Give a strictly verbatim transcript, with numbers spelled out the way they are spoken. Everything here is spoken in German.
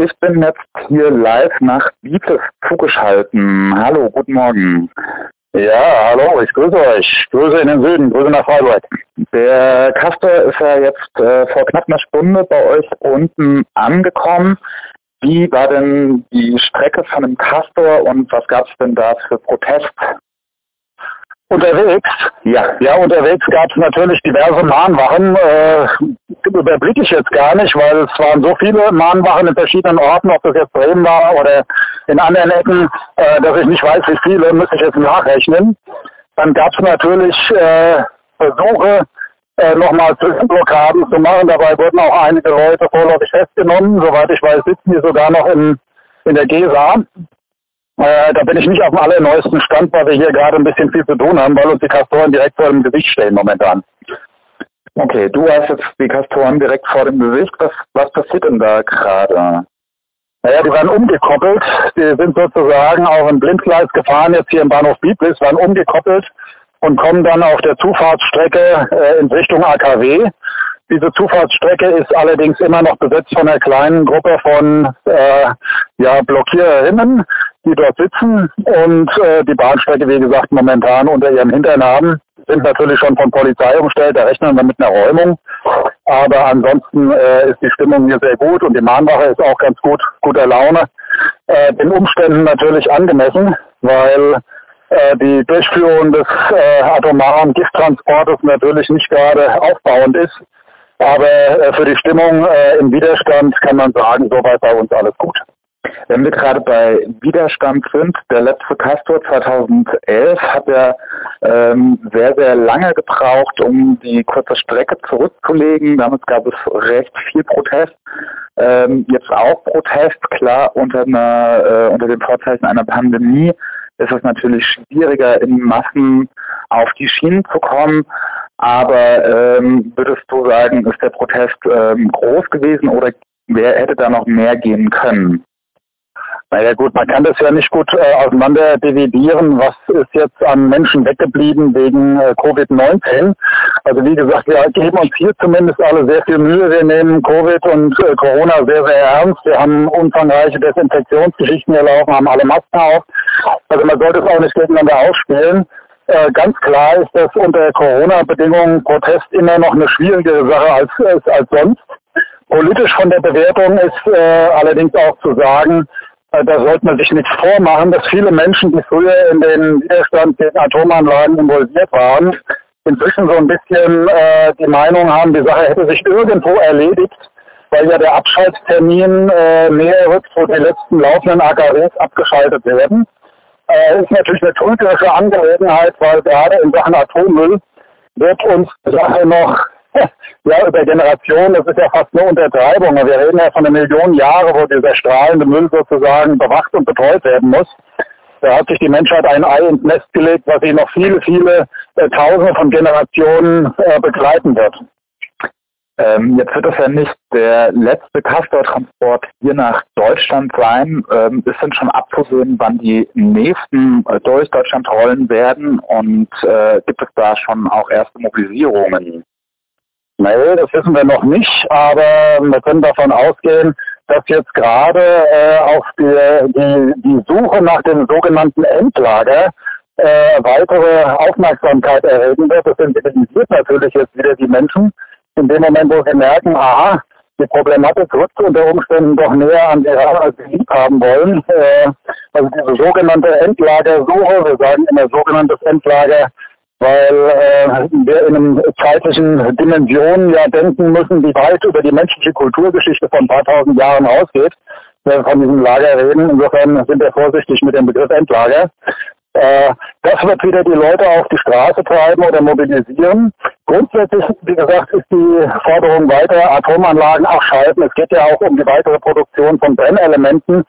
ich bin jetzt hier live nach Bietes zugeschalten. Hallo, guten Morgen. Ja, hallo, ich grüße euch. Grüße in den Süden, Grüße nach Freiburg. Der Castor ist ja jetzt äh, vor knapp einer Stunde bei euch unten angekommen. Wie war denn die Strecke von dem Castor und was gab es denn da für Protest? Unterwegs? Ja. Ja, unterwegs gab es natürlich diverse Mahnwachen. Äh, überblicke ich jetzt gar nicht, weil es waren so viele Mahnwachen in verschiedenen Orten, ob das jetzt Bremen war oder in anderen Ecken, äh, dass ich nicht weiß, wie viele, müsste ich jetzt nachrechnen. Dann gab es natürlich äh, Versuche, äh, nochmal Zwischenblockaden zu machen. Dabei wurden auch einige Leute vorläufig festgenommen. Soweit ich weiß, sitzen die sogar noch in, in der Gesa. Äh, da bin ich nicht auf dem allerneuesten Stand, weil wir hier gerade ein bisschen viel zu tun haben, weil uns die Castoren direkt vor dem Gesicht stehen momentan. Okay, du hast jetzt die Castoren direkt vor dem Gesicht. Was, was passiert denn da gerade? Naja, die waren umgekoppelt. Die sind sozusagen auf ein Blindgleis gefahren, jetzt hier im Bahnhof Biblis, waren umgekoppelt und kommen dann auf der Zufahrtsstrecke äh, in Richtung A K W. Diese Zufahrtsstrecke ist allerdings immer noch besetzt von einer kleinen Gruppe von äh, ja, Blockiererinnen, die dort sitzen und äh, die Bahnstrecke, wie gesagt, momentan unter ihrem Hintern haben, sind natürlich schon von Polizei umstellt, da rechnen wir mit einer Räumung. Aber ansonsten äh, ist die Stimmung hier sehr gut und die Mahnwache ist auch ganz gut, guter Laune. Äh, den Umständen natürlich angemessen, weil äh, die Durchführung des äh, atomaren Gifttransportes natürlich nicht gerade aufbauend ist. Aber äh, für die Stimmung äh, im Widerstand kann man sagen, soweit bei uns alles gut. Wenn wir gerade bei Widerstand sind, der letzte Castor zweitausendelf hat ja ähm, sehr, sehr lange gebraucht, um die kurze Strecke zurückzulegen. Damit gab es recht viel Protest. Ähm, jetzt auch Protest, klar, unter, einer, äh, unter dem Vorzeichen einer Pandemie ist es natürlich schwieriger, in Massen auf die Schienen zu kommen. Aber ähm, würdest du sagen, ist der Protest ähm, groß gewesen oder wer hätte da noch mehr gehen können? Naja gut, man kann das ja nicht gut äh, auseinander dividieren, was ist jetzt an Menschen weggeblieben wegen äh, Covid neunzehn. Also wie gesagt, wir geben uns hier zumindest alle sehr viel Mühe. Wir nehmen Covid und äh, Corona sehr, sehr ernst. Wir haben umfangreiche Desinfektionsgeschichten erlaufen, haben alle Masken auf. Also man sollte es auch nicht gegeneinander ausspielen. Äh, ganz klar ist, dass unter Corona-Bedingungen Protest immer noch eine schwierigere Sache als, als, als sonst. Politisch von der Bewertung ist äh, allerdings auch zu sagen, äh, da sollte man sich nichts vormachen, dass viele Menschen, die früher in den Widerstand gegen Atomanlagen involviert waren, inzwischen so ein bisschen äh, die Meinung haben, die Sache hätte sich irgendwo erledigt, weil ja der Abschalttermin äh, näher rückt, wo die letzten laufenden A K Ws abgeschaltet werden. Äh, ist natürlich eine trügerische Angelegenheit, weil gerade in Sachen Atommüll wird uns die Sache noch ja, über Generationen, das ist ja fast eine Untertreibung. Wir reden ja von einer Million Jahre, wo dieser strahlende Müll sozusagen bewacht und betreut werden muss. Da hat sich die Menschheit ein Ei ins Nest gelegt, was sie noch viele, viele äh, Tausende von Generationen äh, begleiten wird. Ähm, jetzt wird es ja nicht der letzte Castor-Transport hier nach Deutschland sein. Ähm, ist denn schon abzusehen, wann die nächsten äh, durch Deutschland rollen werden und äh, gibt es da schon auch erste Mobilisierungen? Nee, das wissen wir noch nicht, aber wir können davon ausgehen, dass jetzt gerade äh, auf die, die, die Suche nach dem sogenannten Endlager äh, weitere Aufmerksamkeit erregen wird. Das sensibilisiert natürlich jetzt wieder die Menschen. In dem Moment, wo sie merken, aha, die Problematik rückt unter Umständen doch näher an die ran, als sie lieb haben wollen. Äh, also diese sogenannte Endlagersuche, wir sagen immer sogenanntes Endlager, weil äh, wir in einem zeitlichen Dimensionen ja denken müssen, die weit über die menschliche Kulturgeschichte von ein paar tausend Jahren ausgeht, wenn wir von diesem Lager reden. Insofern sind wir vorsichtig mit dem Begriff Endlager. Äh, das wird wieder die Leute auf die Straße treiben oder mobilisieren. Grundsätzlich, wie gesagt, ist die Forderung weiter, Atomanlagen abschalten. Es geht ja auch um die weitere Produktion von Brennelementen,